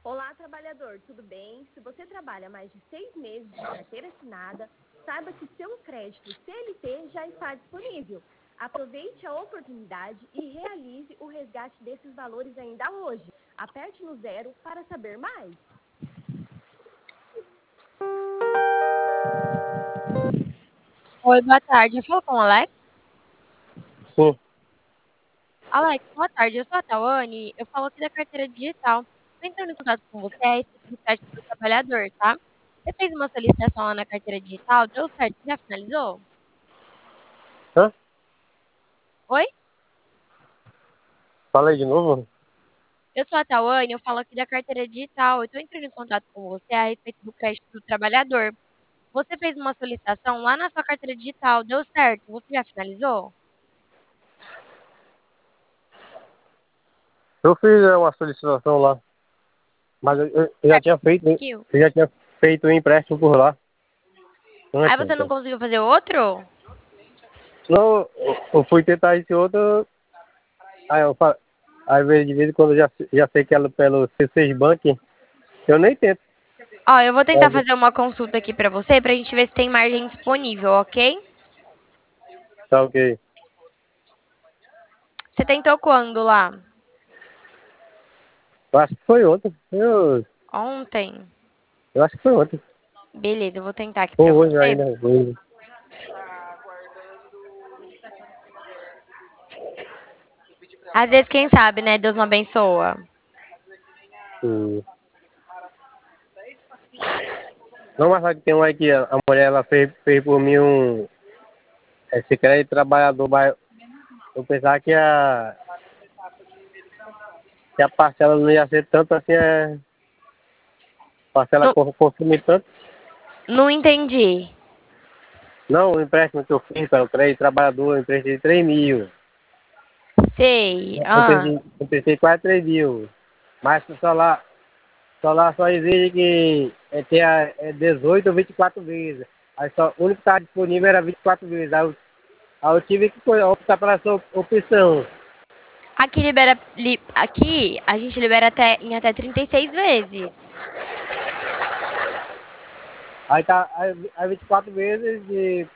Olá, trabalhador, tudo bem? Se você trabalha mais de 6 meses de carteira assinada, saiba que seu crédito CLT já está disponível. Aproveite a oportunidade e realize o resgate desses valores ainda hoje. Aperte no 0 para saber mais. Oi, boa tarde. Eu falo com o Alex. Sim. Alex, boa tarde. Eu sou a Tawane. Eu falo aqui da carteira digital. Estou entrando em contato com você a respeito do crédito do trabalhador, tá? Você fez uma solicitação lá na carteira digital, deu certo? Já finalizou? Hã? Oi? Fala aí de novo. Eu sou a Tawane, eu falo aqui da carteira digital. Eu estou entrando em contato com você a respeito do crédito do trabalhador. Você fez uma solicitação lá na sua carteira digital, deu certo? Você já finalizou? Eu fiz uma solicitação lá, mas eu já tinha feito, Conseguiu? eu já tinha feito um empréstimo por lá. Aí Antes, você não então. conseguiu fazer outro? Não, eu fui tentar esse outro, aí eu falo, às vezes de vez em quando eu já sei que ela pelo C6 Bank, eu nem tento. Ó, eu vou tentar Mas, fazer uma consulta aqui pra você, pra gente ver se tem margem disponível, ok? tá ok. Você tentou quando lá? Eu acho que foi ontem. Ontem? Eu acho que foi ontem. Beleza, eu vou tentar aqui pra Ou hoje você. ainda. Hoje. Às vezes, quem sabe, né? Deus não abençoa. Hum. Não, mas sabe que tem um aí que a mulher ela fez por mim esse crédito trabalhador, mas eu pensava que a parcela não ia ser tanto assim, parcela Não, consumir tanto. não entendi. Não, o empréstimo que eu fiz para o crédito trabalhador, eu emprestei 3 mil. Sei. Eu Ah, emprestei quase 3 mil. Mas só exige que tenha 18 ou 24 vezes. Aí só, o único que estava disponível era 24 vezes. Aí eu tive que optar pela essa opção. aqui aqui a gente libera em até 36 vezes. Aí 24 vezes de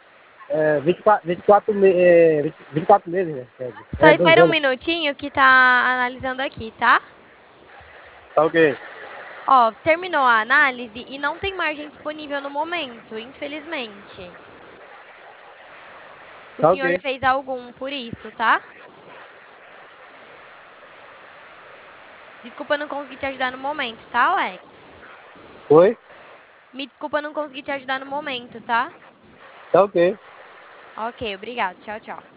24 meses, né? Só É 2 espera um anos. minutinho que tá analisando aqui, tá? Tá ok. Ó, terminou a análise e não tem margem disponível no momento, infelizmente. O Tá senhor ok. fez algum por isso, tá? Desculpa não conseguir te ajudar no momento, tá, Alex? Oi? Me desculpa não conseguir te ajudar no momento, tá? Tá ok. Ok, obrigado. Tchau, tchau.